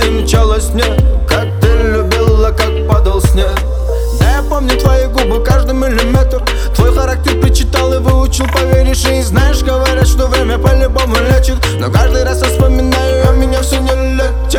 и мчалась мне. Как ты любила, как падал снег. Да я помню твои губы, каждый миллиметр. Твой характер прочитал и выучил, поверишь. И знаешь, говорят, что время по-любому лечит. Но каждый раз я вспоминаю, а меня все не лечит.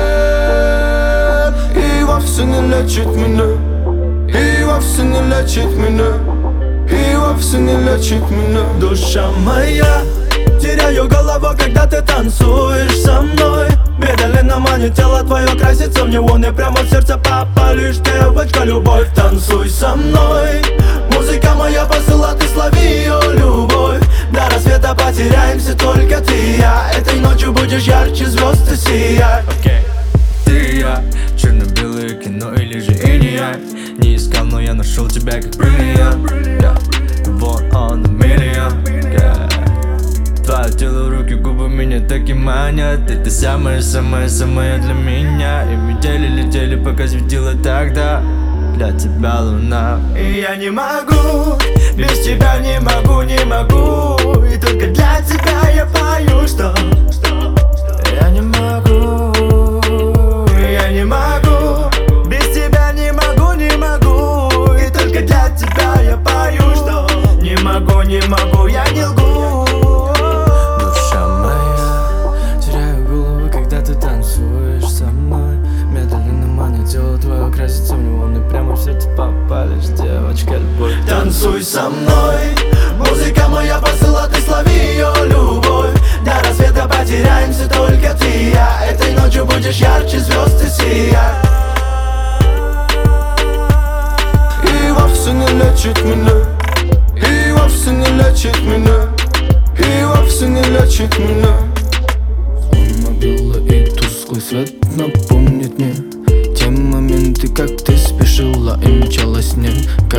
И вовсе не лечит меня. И вовсе не лечит меня. И вовсе не лечит меня. Душа моя, теряю голову, когда ты танцуешь со мной. Медленно манит тело твое, красится в него. Не прямо в сердце попалишь, девочка, любовь. Танцуй со мной. Музыка моя посыла, ты слови ее любовь. До рассвета потеряемся только ты и я. Этой ночью будешь ярче звезд и сиять. Ты и я, черно-белое кино или же иньяк. Не искал, но я нашел тебя как бриллиант. One on a million. Твое тело, руки, губы меня так и манят. Ты самая-самая-самая для меня. И метели летели, пока светила тогда. Для тебя луна. И я не могу, без тебя не могу, не могу. И только для тебя я пою, что я не могу. Я не могу, без тебя не могу, не могу. И только для тебя я пою, что не могу, не могу, я не лгу. Душа моя, теряю голову, когда ты танцуешь со мной. Медленно манит тело твое, красится в него. Не прямо в сердце попалишь, девочка, любовь. Танцуй со мной. Музыка моя посыла, ты слови ее любовь. До рассвета потеряемся только ты и я. Этой ночью будешь ярче звезд и сиять. И вовсе не лечит меня. И вовсе не лечит меня. И вовсе не лечит меня. Луна белая и тусклый свет напомнит мне те моменты, как ты спешила и мчалась с ним.